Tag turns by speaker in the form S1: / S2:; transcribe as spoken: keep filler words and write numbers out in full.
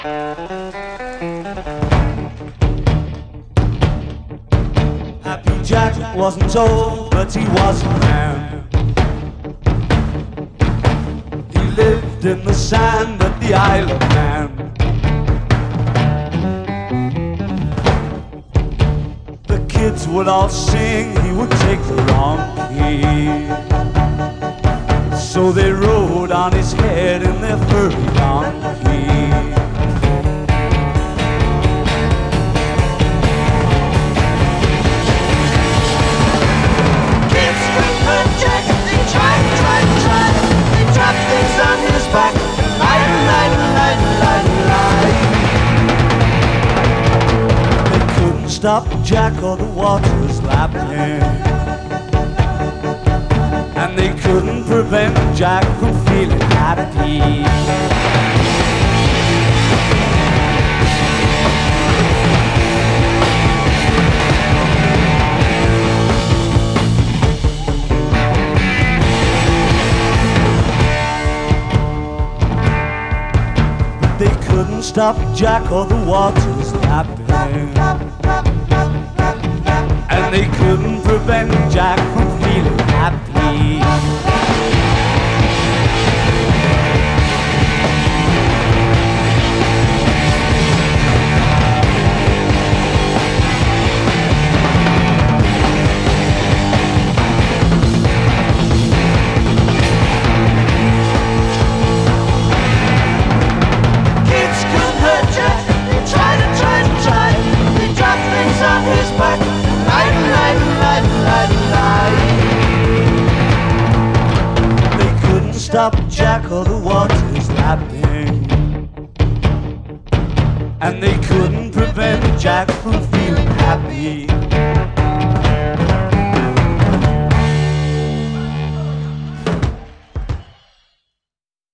S1: Happy Jack wasn't old, but he was a man. He lived in the sand at the Isle of Man. The kids would all sing, he would take the wrong key. So they rode on his head in their furry donkey. Kids screamed for Jack, they tried, tried, tried. They dropped things on his back, lie, lie, lie, lie, lie. They couldn't stop Jack or the water's lapping, and they couldn't prevent Jack from feeling happy. They couldn't stop Jack or the water's lapping, and they couldn't prevent Jack from feeling happy. Kids couldn't hurt Jack, they tried and tried and tried. They dropped things on his back, lie, lie, lie, lie, lie. They couldn't stop Jack or the water's lapping, and they couldn't prevent Jack from feeling happy.